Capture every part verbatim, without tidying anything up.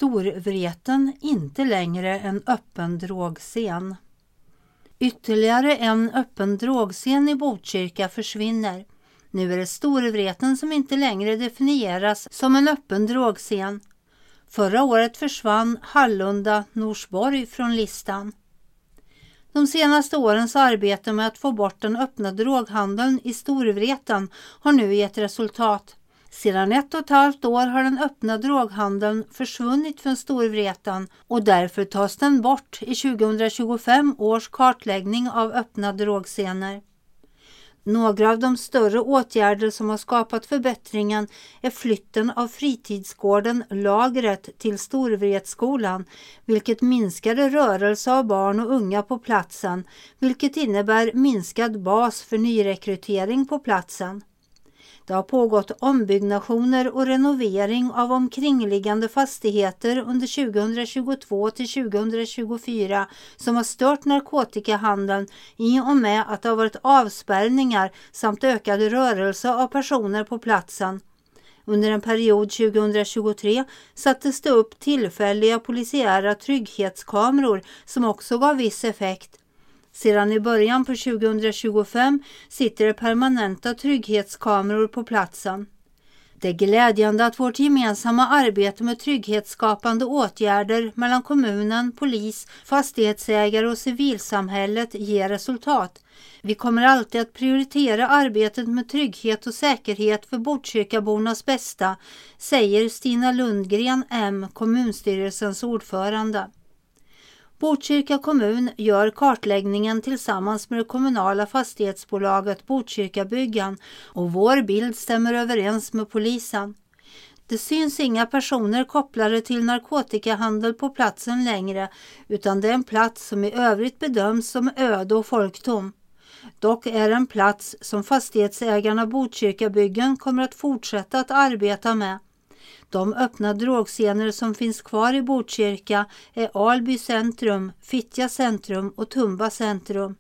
Storvreten inte längre en öppen drogscen. Ytterligare en öppen drogscen i Botkyrka försvinner. Nu är det Storvreten som inte längre definieras som en öppen drogscen. Förra året försvann Hallunda Norsborg från listan. De senaste årens arbete med att få bort den öppna droghandeln i Storvreten har nu gett resultat. Sedan ett och ett halvt år har den öppna droghandeln försvunnit från Storvreten och därför tas den bort i tjugohundratjugofem års kartläggning av öppna drogscener. Några av de större åtgärder som har skapat förbättringen är flytten av fritidsgården Lagret till Storvretskolan, vilket minskade rörelse av barn och unga på platsen, vilket innebär minskad bas för nyrekrytering på platsen. Det har pågått ombyggnationer och renovering av omkringliggande fastigheter under tjugohundratjugotvå till tjugohundratjugofyra som har stört narkotikahandeln i och med att det har varit avspärrningar samt ökad rörelse av personer på platsen. Under en period tjugohundratjugotre sattes det upp tillfälliga polisiära trygghetskameror som också gav viss effekt. Sedan i början på tjugohundratjugofem sitter det permanenta trygghetskameror på platsen. Det är glädjande att vårt gemensamma arbete med trygghetsskapande åtgärder mellan kommunen, polis, fastighetsägare och civilsamhället ger resultat. Vi kommer alltid att prioritera arbetet med trygghet och säkerhet för Botkyrkabornas bästa, säger Stina Lundgren, M, kommunstyrelsens ordförande. Botkyrka kommun gör kartläggningen tillsammans med det kommunala fastighetsbolaget Botkyrkabyggen och vår bild stämmer överens med polisen. Det syns inga personer kopplade till narkotikahandel på platsen längre, utan det är en plats som i övrigt bedöms som öde och folktom. Dock är en plats som fastighetsägarna Botkyrkabyggen kommer att fortsätta att arbeta med. De öppna drogscener som finns kvar i Botkyrka är Alby centrum, Fittja centrum och Tumba centrum.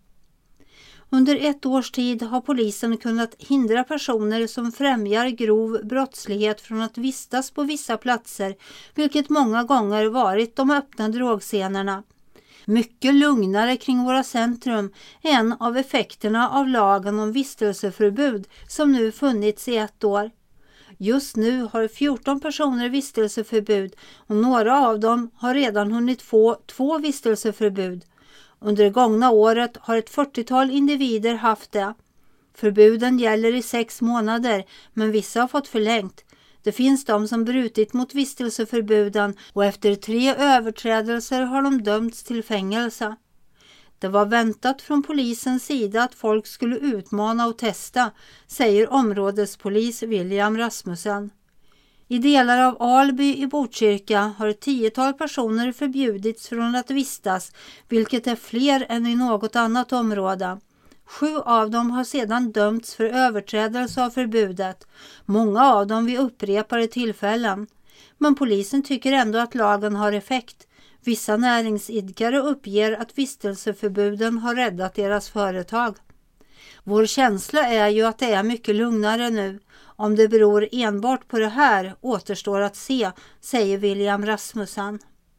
Under ett års tid har polisen kunnat hindra personer som främjar grov brottslighet från att vistas på vissa platser, vilket många gånger varit de öppna drogscenerna. Mycket lugnare kring våra centrum är en av effekterna av lagen om vistelseförbud som nu funnits i ett år. Just nu har fjorton personer vistelseförbud och några av dem har redan hunnit få två vistelseförbud. Under det gångna året har ett fyrtiotal individer haft det. Förbuden gäller i sex månader, men vissa har fått förlängt. Det finns de som brutit mot vistelseförbuden och efter tre överträdelser har de dömts till fängelse. Det var väntat från polisens sida att folk skulle utmana och testa, säger områdespolis William Rasmussen. I delar av Alby i Botkyrka har ett tiotal personer förbjudits från att vistas, vilket är fler än i något annat område. Sju av dem har sedan dömts för överträdelse av förbudet, många av dem vid upprepade tillfällen. Men polisen tycker ändå att lagen har effekt. Vissa näringsidkare uppger att vistelseförbuden har räddat deras företag. Vår känsla är ju att det är mycket lugnare nu. Om det beror enbart på det här återstår att se, säger William Rasmussen.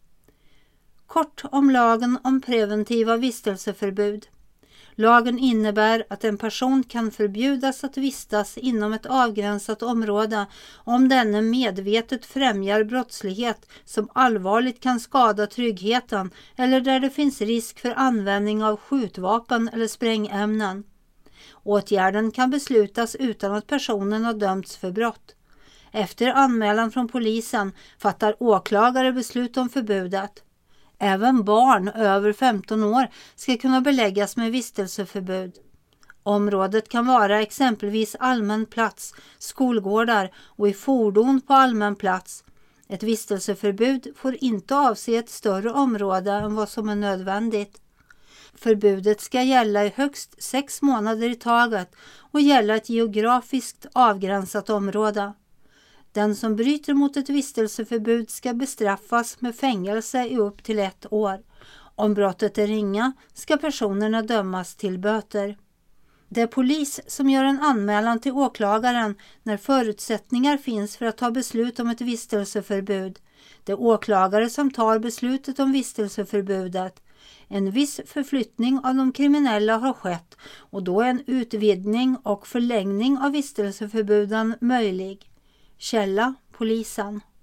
Kort om lagen om preventiva vistelseförbud. Lagen innebär att en person kan förbjudas att vistas inom ett avgränsat område om denne medvetet främjar brottslighet som allvarligt kan skada tryggheten eller där det finns risk för användning av skjutvapen eller sprängämnen. Åtgärden kan beslutas utan att personen har dömts för brott. Efter anmälan från polisen fattar åklagare beslut om förbudet. Även barn över femton år ska kunna beläggas med vistelseförbud. Området kan vara exempelvis allmän plats, skolgårdar och i fordon på allmän plats. Ett vistelseförbud får inte avse ett större område än vad som är nödvändigt. Förbudet ska gälla i högst sex månader i taget och gälla ett geografiskt avgränsat område. Den som bryter mot ett vistelseförbud ska bestraffas med fängelse i upp till ett år. Om brottet är ringa ska personerna dömas till böter. Det är polis som gör en anmälan till åklagaren när förutsättningar finns för att ta beslut om ett vistelseförbud. Det är åklagare som tar beslutet om vistelseförbudet. En viss förflyttning av de kriminella har skett och då är en utvidgning och förlängning av vistelseförbuden möjlig. Källa: polisen.